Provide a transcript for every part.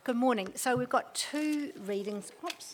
Good morning. So we've got two readings. Oops.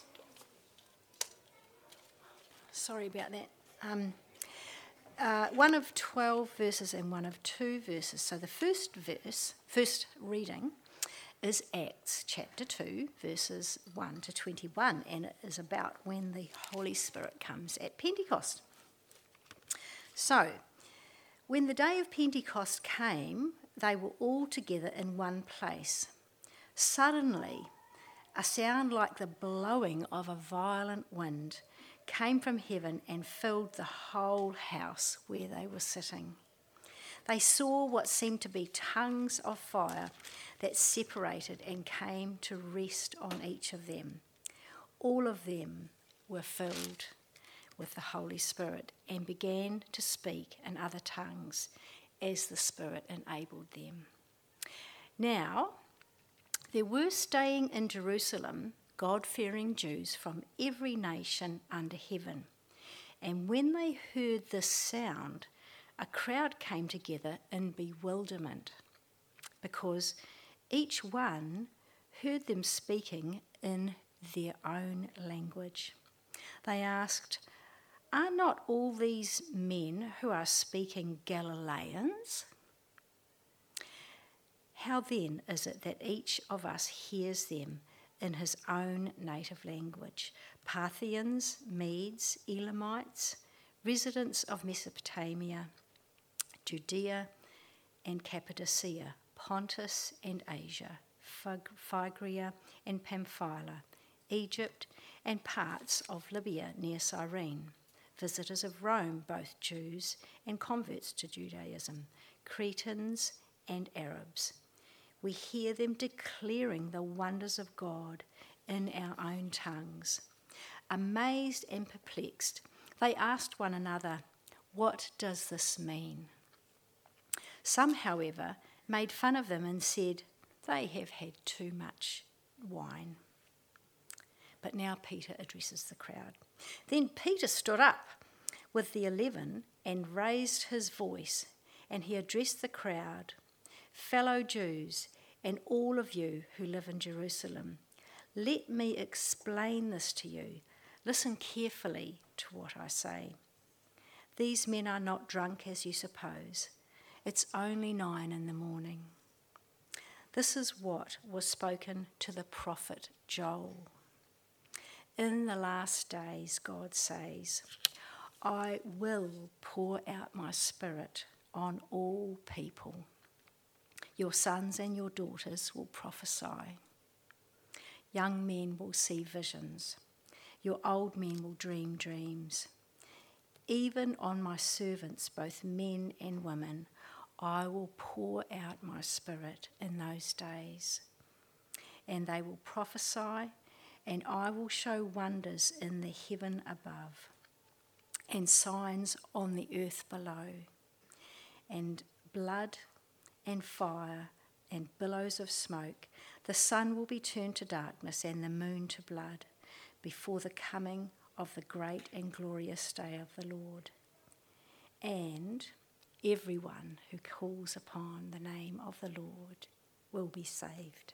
Sorry about that. One of 12 verses and one of 2 verses. So the first reading is Acts chapter 2, verses 1 to 21, and it is about when the Holy Spirit comes at Pentecost. So, when the day of Pentecost came, they were all together in one place. Suddenly, a sound like the blowing of a violent wind came from heaven and filled the whole house where they were sitting. They saw what seemed to be tongues of fire that separated and came to rest on each of them. All of them were filled with the Holy Spirit and began to speak in other tongues as the Spirit enabled them. Now, there were staying in Jerusalem God-fearing Jews from every nation under heaven. And when they heard this sound, a crowd came together in bewilderment, because each one heard them speaking in their own language. They asked, "Are not all these men who are speaking Galileans? How then is it that each of us hears them in his own native language? Parthians, Medes, Elamites, residents of Mesopotamia, Judea and Cappadocia, Pontus and Asia, Phrygia and Pamphylia, Egypt and parts of Libya near Cyrene, visitors of Rome, both Jews and converts to Judaism, Cretans and Arabs. We hear them declaring the wonders of God in our own tongues." Amazed and perplexed, they asked one another, "What does this mean?" Some, however, made fun of them and said, "They have had too much wine." But now Peter addresses the crowd. Then Peter stood up with the 11 and raised his voice, and he addressed the crowd, "Fellow Jews, and all of you who live in Jerusalem, let me explain this to you. Listen carefully to what I say. These men are not drunk as you suppose. It's only 9 a.m. This is what was spoken to the prophet Joel. In the last days, God says, I will pour out my spirit on all people. Your sons and your daughters will prophesy. Young men will see visions. Your old men will dream dreams. Even on my servants, both men and women, I will pour out my spirit in those days. And they will prophesy, and I will show wonders in the heaven above, and signs on the earth below, and blood and fire and billows of smoke. The sun will be turned to darkness and the moon to blood before the coming of the great and glorious day of the Lord. And everyone who calls upon the name of the Lord will be saved."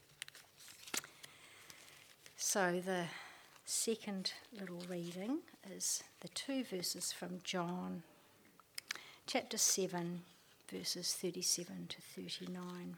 So the second little reading is the 2 verses from John chapter 7, verses 37 to 39.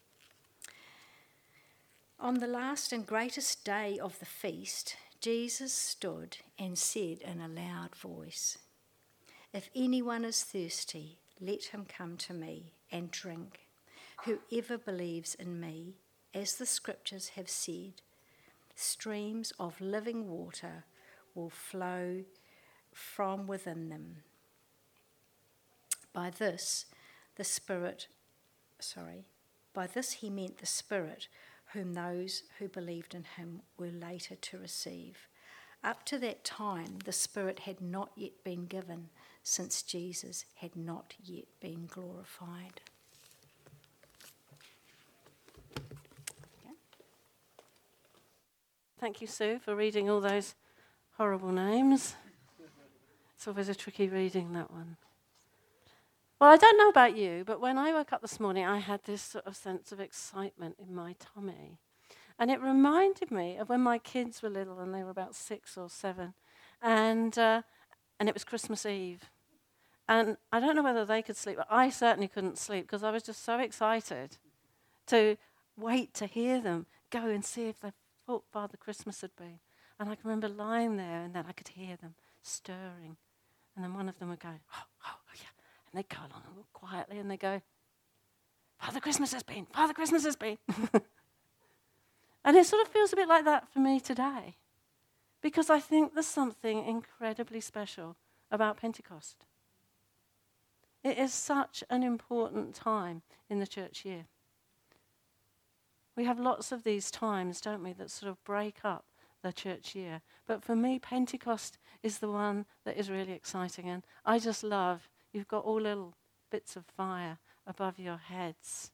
On the last and greatest day of the feast, Jesus stood and said in a loud voice, "If anyone is thirsty, let him come to me and drink. Whoever believes in me, as the scriptures have said, streams of living water will flow from within them." By this he meant the Spirit, whom those who believed in him were later to receive. Up to that time, the Spirit had not yet been given, since Jesus had not yet been glorified. Thank you, Sue, for reading all those horrible names. It's always a tricky reading, that one. Well, I don't know about you, but when I woke up this morning, I had this sort of sense of excitement in my tummy. And it reminded me of when my kids were little and they were about 6 or 7. And it was Christmas Eve. And I don't know whether they could sleep, but I certainly couldn't sleep because I was just so excited to wait to hear them go and see if they thought Father Christmas had been. And I can remember lying there and then I could hear them stirring. And then one of them would go, oh, yeah. And they'd go along quietly and they'd go, Father Christmas has been, Father Christmas has been. And it sort of feels a bit like that for me today. Because I think there's something incredibly special about Pentecost. It is such an important time in the church year. We have lots of these times, don't we, that sort of break up the church year. But for me, Pentecost is the one that is really exciting. And I just love, you've got all little bits of fire above your heads.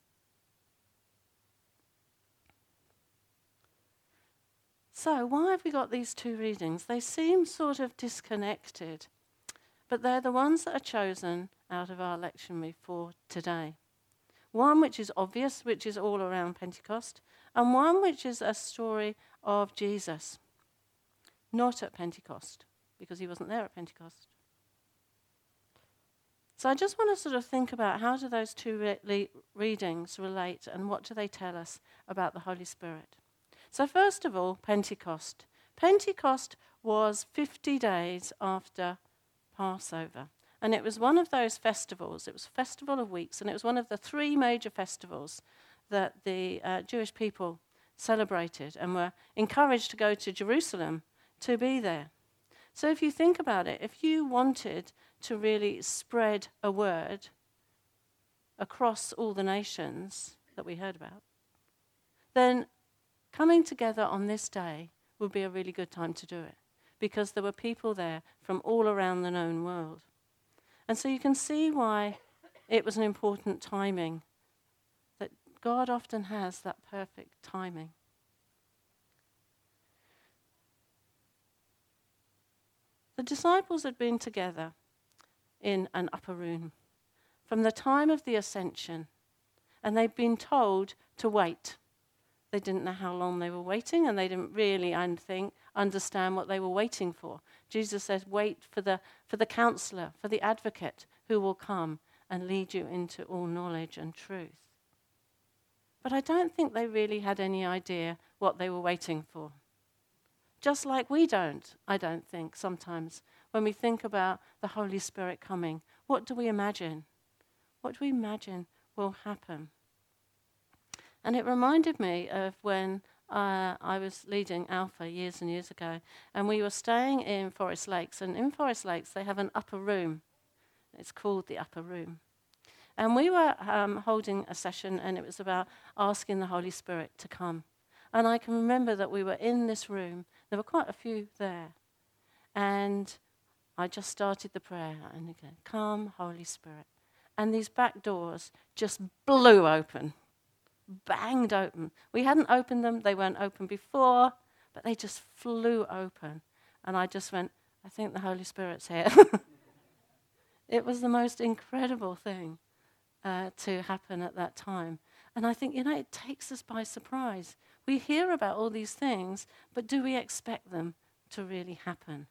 So why have we got these two readings? They seem sort of disconnected, but they're the ones that are chosen out of our lectionary for today. One which is obvious, which is all around Pentecost, and one which is a story of Jesus, not at Pentecost, because he wasn't there at Pentecost. So I just want to sort of think about how do those two readings relate and what do they tell us about the Holy Spirit. So first of all, Pentecost. Pentecost was 50 days after Passover. And it was one of those festivals. It was a festival of weeks, and it was one of the 3 major festivals that the Jewish people celebrated and were encouraged to go to Jerusalem to be there. So if you think about it, if you wanted to really spread a word across all the nations that we heard about, then coming together on this day would be a really good time to do it, because there were people there from all around the known world. And so you can see why it was an important timing, that God often has that perfect timing. The disciples had been together in an upper room from the time of the ascension, and they'd been told to wait. They didn't know how long they were waiting, and they didn't really, I think, understand what they were waiting for. Jesus says, wait for the counselor, for the advocate who will come and lead you into all knowledge and truth. But I don't think they really had any idea what they were waiting for. Just like we don't, I don't think, sometimes, when we think about the Holy Spirit coming. What do we imagine? What do we imagine will happen? And it reminded me of when I was leading Alpha years and years ago, and we were staying in Forest Lakes, and in Forest Lakes they have an upper room. It's called the upper room. And we were holding a session, and it was about asking the Holy Spirit to come. And I can remember that we were in this room. There were quite a few there. And I just started the prayer, and again, come, Holy Spirit. And these back doors just blew open. Banged open. We hadn't opened them, they weren't open before, but they just flew open. And I just went, I think the Holy Spirit's here. It was the most incredible thing to happen at that time. And I think, it takes us by surprise. We hear about all these things, but do we expect them to really happen?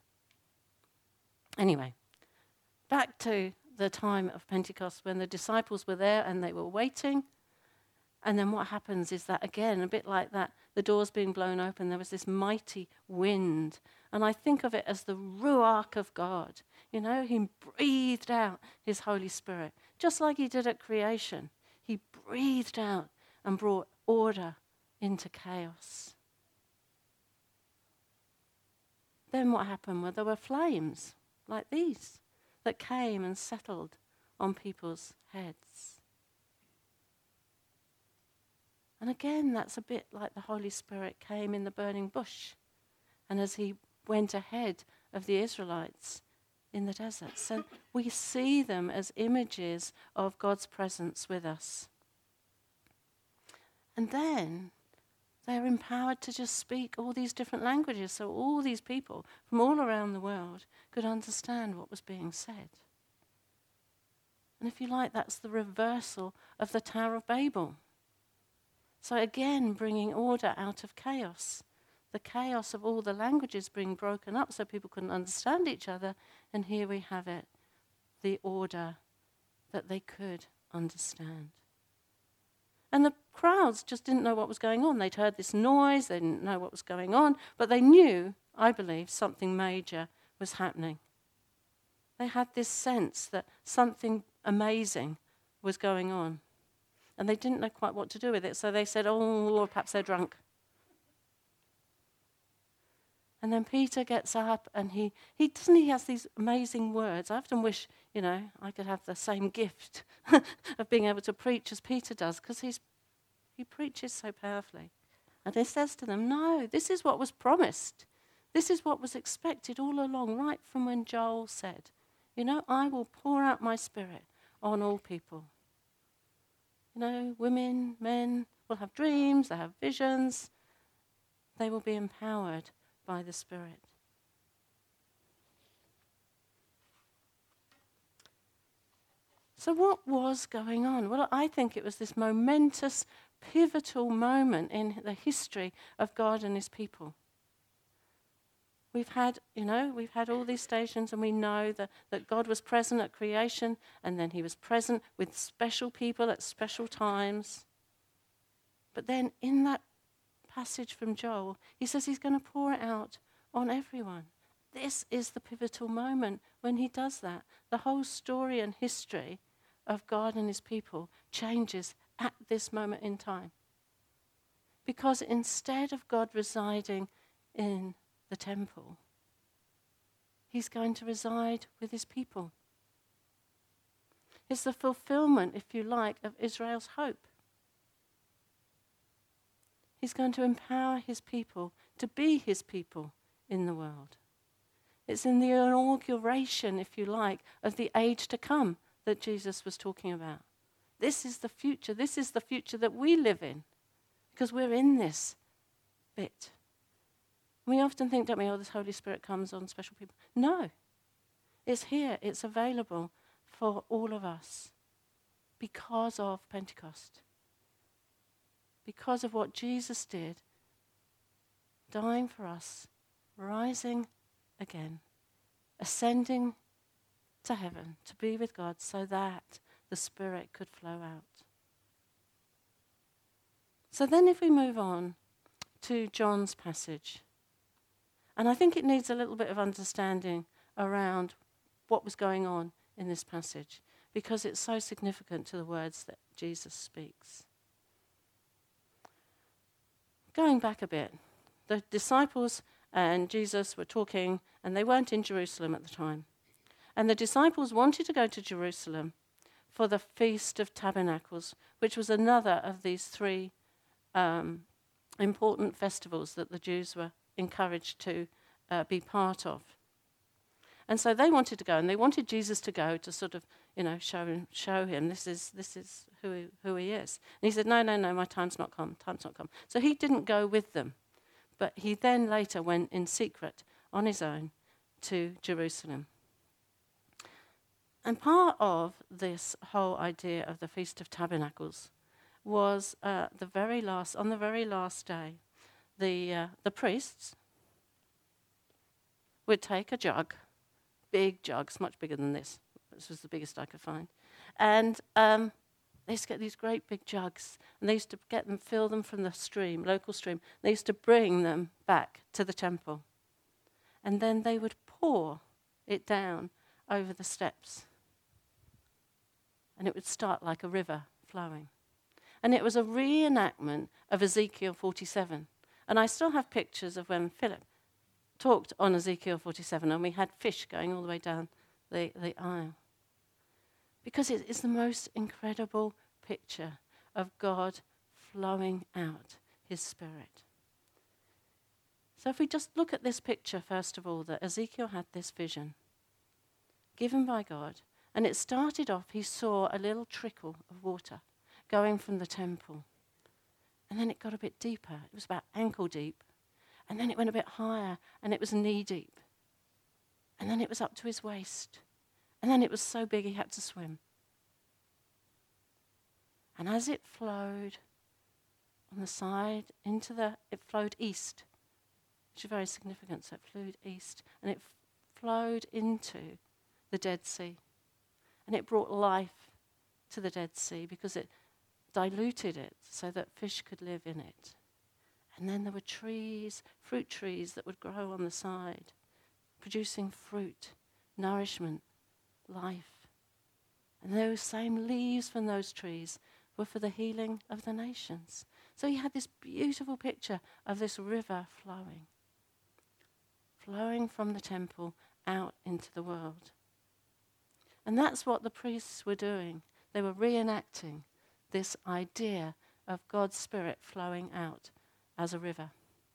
Anyway, back to the time of Pentecost when the disciples were there and they were waiting. And then what happens is that, again, a bit like that, the doors being blown open, there was this mighty wind. And I think of it as the Ruach of God. He breathed out his Holy Spirit, just like he did at creation. He breathed out and brought order into chaos. Then what happened? Well, there were flames like these that came and settled on people's heads. And again, that's a bit like the Holy Spirit came in the burning bush, and as he went ahead of the Israelites in the desert. So we see them as images of God's presence with us. And then they're empowered to just speak all these different languages, so all these people from all around the world could understand what was being said. And if you like, that's the reversal of the Tower of Babel. So again, bringing order out of chaos. The chaos of all the languages being broken up so people couldn't understand each other. And here we have it, the order that they could understand. And the crowds just didn't know what was going on. They'd heard this noise, they didn't know what was going on, but they knew, I believe, something major was happening. They had this sense that something amazing was going on. And they didn't know quite what to do with it, so they said, oh, Lord, perhaps they're drunk. And then Peter gets up and he has these amazing words. I often wish, I could have the same gift of being able to preach as Peter does, because he preaches so powerfully. And he says to them, no, this is what was promised. This is what was expected all along, right from when Joel said, I will pour out my Spirit on all people. Women, men will have dreams, they have visions. They will be empowered by the Spirit. So what was going on? Well, I think it was this momentous, pivotal moment in the history of God and his people. We've had all these stations, and we know that God was present at creation, and then he was present with special people at special times. But then in that passage from Joel, he says he's going to pour it out on everyone. This is the pivotal moment when he does that. The whole story and history of God and his people changes at this moment in time. Because instead of God residing in the temple, he's going to reside with his people. It's the fulfillment, if you like, of Israel's hope. He's going to empower his people to be his people in the world. It's in the inauguration, if you like, of the age to come that Jesus was talking about. This is the future. This is the future that we live in, because we're in this bit. We often think, don't we, this Holy Spirit comes on special people. No. It's here. It's available for all of us because of Pentecost. Because of what Jesus did, dying for us, rising again, ascending to heaven to be with God so that the Spirit could flow out. So then if we move on to John's passage, and I think it needs a little bit of understanding around what was going on in this passage, because it's so significant to the words that Jesus speaks. Going back a bit, the disciples and Jesus were talking, and they weren't in Jerusalem at the time. And the disciples wanted to go to Jerusalem for the Feast of Tabernacles, which was another of these three important festivals that the Jews were encouraged to be part of. And so they wanted to go, and they wanted Jesus to go to sort of, show him this is who he is. And he said, no, my time's not come. So he didn't go with them, but he then later went in secret on his own to Jerusalem. And part of this whole idea of the Feast of Tabernacles was on the very last day, the priests would take a jug, big jugs, much bigger than this. This was the biggest I could find. And they used to get these great big jugs, and they used to fill them from the stream, local stream. They used to bring them back to the temple. And then they would pour it down over the steps. And it would start like a river flowing. And it was a reenactment of Ezekiel 47. And I still have pictures of when Philip talked on Ezekiel 47, and we had fish going all the way down the aisle. Because it is the most incredible picture of God flowing out his Spirit. So if we just look at this picture, first of all, that Ezekiel had this vision given by God, and it started off, he saw a little trickle of water going from the temple. And then it got a bit deeper. It was about ankle deep. And then it went a bit higher, and it was knee deep. And then it was up to his waist. And then it was so big he had to swim. And as it flowed on the side it flowed east, which is very significant. So it flowed east, and it flowed into the Dead Sea. And it brought life to the Dead Sea because it diluted it so that fish could live in it. And then there were trees, fruit trees that would grow on the side, producing fruit, nourishment, life. And those same leaves from those trees were for the healing of the nations. So he had this beautiful picture of this river flowing from the temple out into the world. And that's what the priests were doing. They were reenacting this idea of God's Spirit flowing out as a river.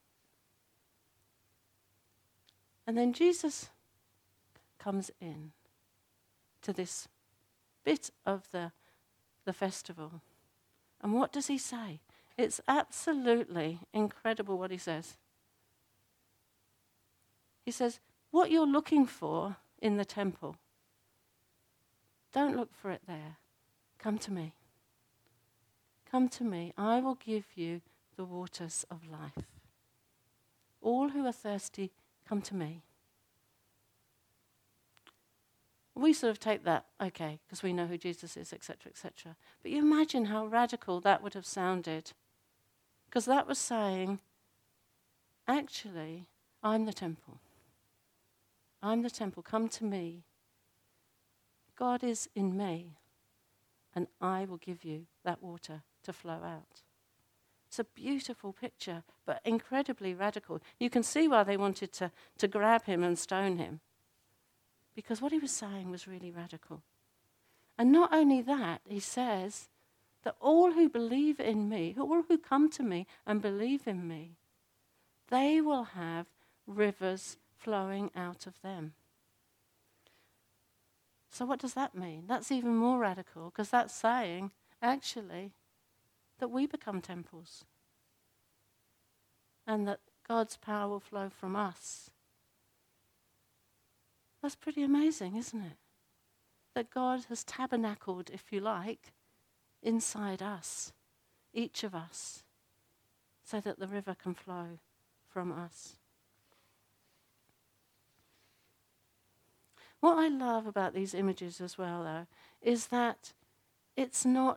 And then Jesus comes in to this bit of the festival. And what does he say? It's absolutely incredible what he says. He says, what you're looking for in the temple, don't look for it there. Come to me. Come to me. I will give you the waters of life. All who are thirsty, come to me. We sort of take that, okay, because we know who Jesus is, etc., etc. But you imagine how radical that would have sounded. Because that was saying, actually, I'm the temple. I'm the temple. Come to me. God is in me, and I will give you that water to flow out. It's a beautiful picture, but incredibly radical. You can see why they wanted to grab him and stone him, because what he was saying was really radical. And not only that, he says that all who believe in me, all who come to me and believe in me, they will have rivers flowing out of them. So what does that mean? That's even more radical, because that's saying, actually, that we become temples. And that God's power will flow from us. That's pretty amazing, isn't it? That God has tabernacled, if you like, inside us, each of us, so that the river can flow from us. What I love about these images as well, though, is that it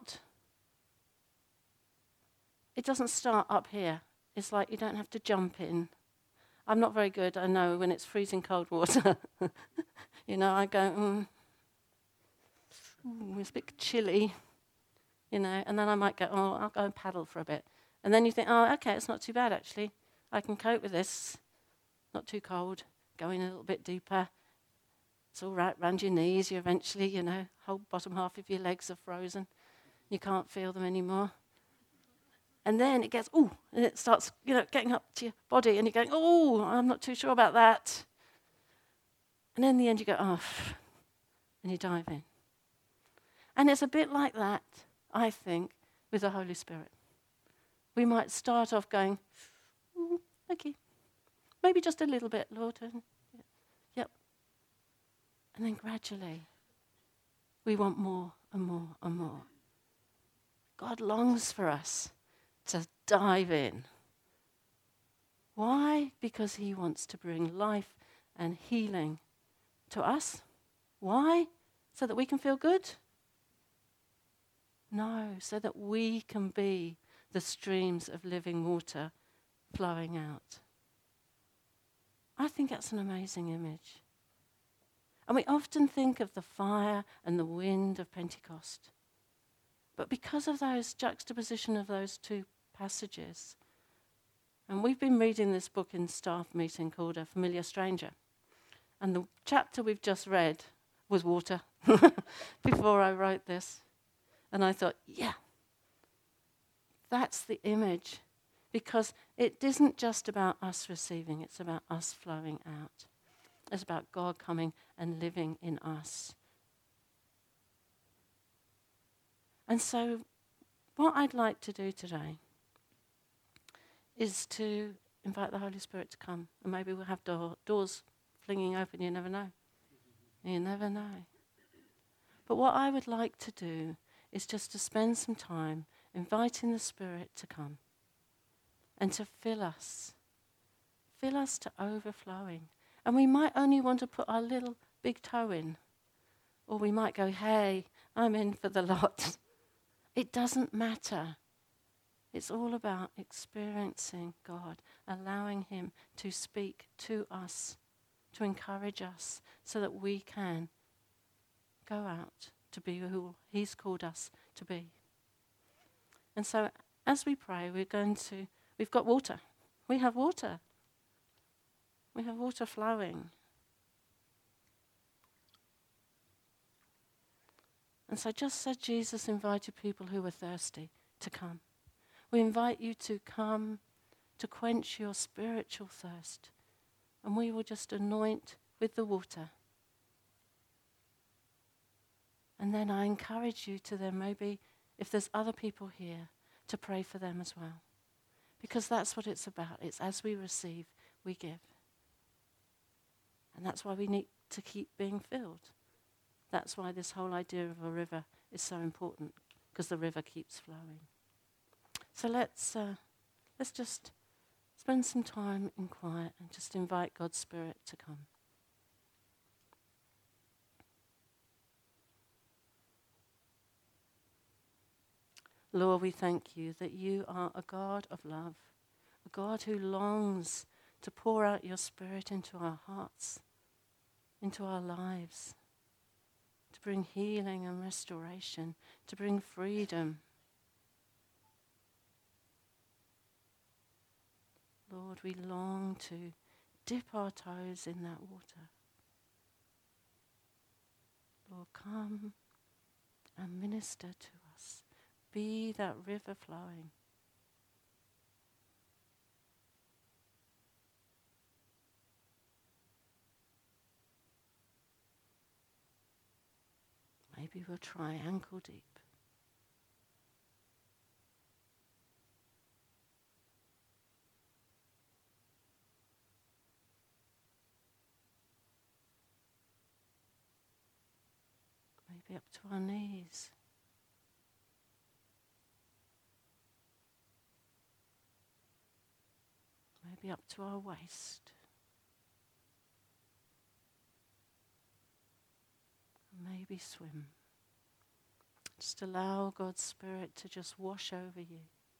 doesn't start up here. It's like you don't have to jump in. I'm not very good, I know, when it's freezing cold water. I go, it's a bit chilly, and then I might go, I'll go and paddle for a bit. And then you think, okay, it's not too bad, actually. I can cope with this. Not too cold. Go in a little bit deeper. It's all right, round your knees, you eventually, whole bottom half of your legs are frozen. You can't feel them anymore. And then it gets, and it starts, getting up to your body, and you're going, I'm not too sure about that. And in the end you go, and you dive in. And it's a bit like that, I think, with the Holy Spirit. We might start off going, okay, maybe just a little bit, Lord. Yep. And then gradually, we want more and more and more. God longs for us to dive in. Why? Because he wants to bring life and healing to us. Why? So that we can feel good? No, so that we can be the streams of living water flowing out. I think that's an amazing image. And we often think of the fire and the wind of Pentecost. But because of those juxtaposition of those two passages, and we've been reading this book in staff meeting called A Familiar Stranger, and the chapter we've just read was water before I wrote this. And I thought, that's the image, because it isn't just about us receiving, it's about us flowing out. It's about God coming and living in us. And so what I'd like to do today is to invite the Holy Spirit to come. And maybe we'll have doors flinging open, you never know. You never know. But what I would like to do is just to spend some time inviting the Spirit to come. and to fill us to overflowing. And we might only want to put our little big toe in, or we might go, hey, I'm in for the lot. It doesn't matter. It's all about experiencing God, allowing him to speak to us, to encourage us, so that we can go out to be who he's called us to be. And so as we pray, we've got water. We have water. We have water flowing. And so just as Jesus invited people who were thirsty to come, we invite you to come to quench your spiritual thirst. And we will just anoint with the water. And then I encourage you to then maybe, if there's other people here, to pray for them as well. Because that's what it's about. It's as we receive, we give. And that's why we need to keep being filled. That's why this whole idea of a river is so important, because the river keeps flowing. So let's just spend some time in quiet and just invite God's Spirit to come. Lord, we thank you that you are a God of love, a God who longs to pour out your Spirit into our hearts, into our lives, to bring healing and restoration, to bring freedom. Lord, we long to dip our toes in that water. Lord, come and minister to us. Be that river flowing. Maybe we'll try ankle deep. Maybe up to our knees. Maybe up to our waist. Maybe swim. Just allow God's Spirit to just wash over you,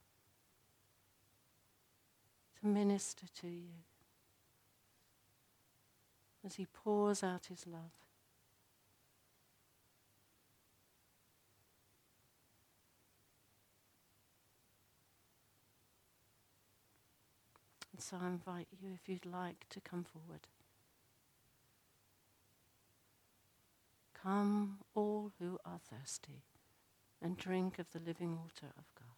to minister to you as he pours out his love. And so I invite you, if you'd like, to come forward. Come, all who are thirsty, and drink of the living water of God.